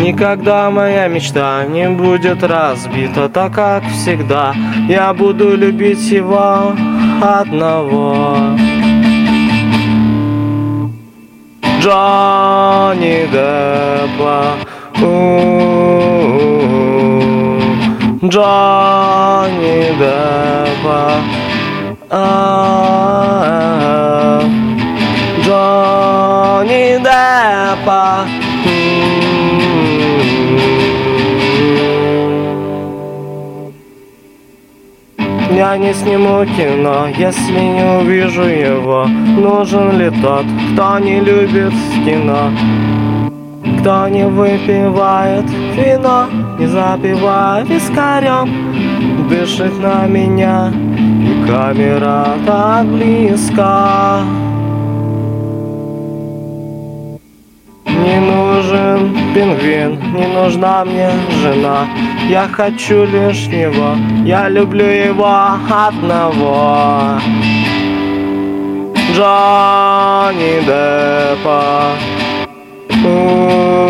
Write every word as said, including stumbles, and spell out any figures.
Никогда моя мечта не будет разбита, так как всегда я буду любить его одного. Джонни Деппа, у-у-у. Джонни Деппа, а-а-а. Джонни Деппа. Я не сниму кино, если не увижу его. Нужен ли тот, кто не любит кино? Кто не выпивает вино, не запивая вискарем, дышит на меня, и камера так близко. Не нужен пингвин, не нужна мне жена. Я хочу лишь него, я люблю его одного. Джонни Деппа.